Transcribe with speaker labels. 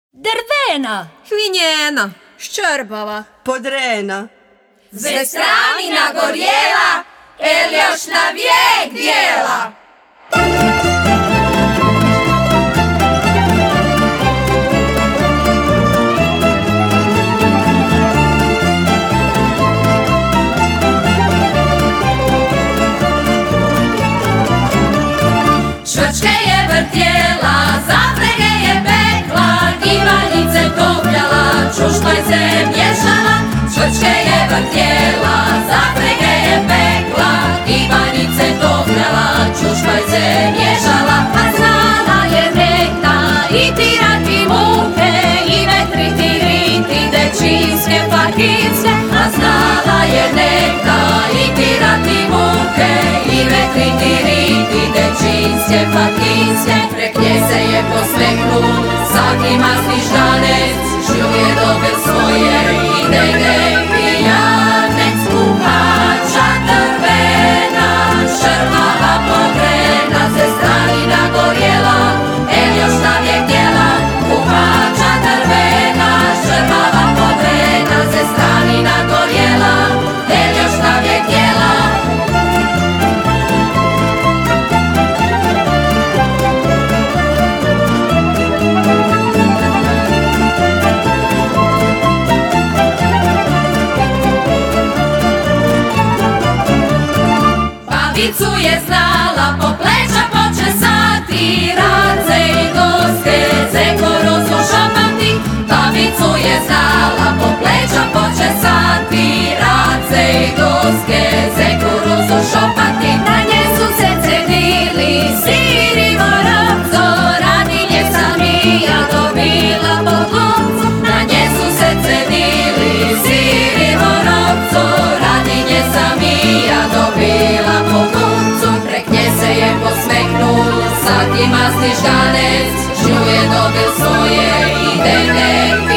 Speaker 1: Drvena,
Speaker 2: hlinjena, ščrbava,
Speaker 3: podrena.
Speaker 4: Ze strani nagorjela, el još na vijek dijela. Švrčke je vrtjela, zaprege je pekla, givaljice topljala, čušpajce miješala. Švrčke je vrtjela, zaprege je pekla, givaljice topljala, čušpajce miješala. A znala je nekta i tirati muhe, i vetriti riti dečinske fakinske. A znala je nekta i tirati muhe, i vetriti riti dečinske fakinske. Prek nje se je posmeknul svaki masni ždanec, žuje dobe svoje idejne pijanec. Kuhača drvena, šrmava pogrena, ze strani nagorjela, el još navijek djela. Kuhača drvena, šrmava pogrena, ze strani nagorjela, el još navijek djela. Babicu je znala po pleća počesati, race i doske zeko rozlošopati. Babicu je znala po pleća počesati, race i doske zeko rozlošopati. Na nje su se cedili sir i moravco, radi nje sam i ja dobila po koncu. Na nje su se cedili sir i moravco, radi nje sam i ja dobila po koncu. Prek nje se je posmeknul svaki masni žganec, žuje dobe svoje idejne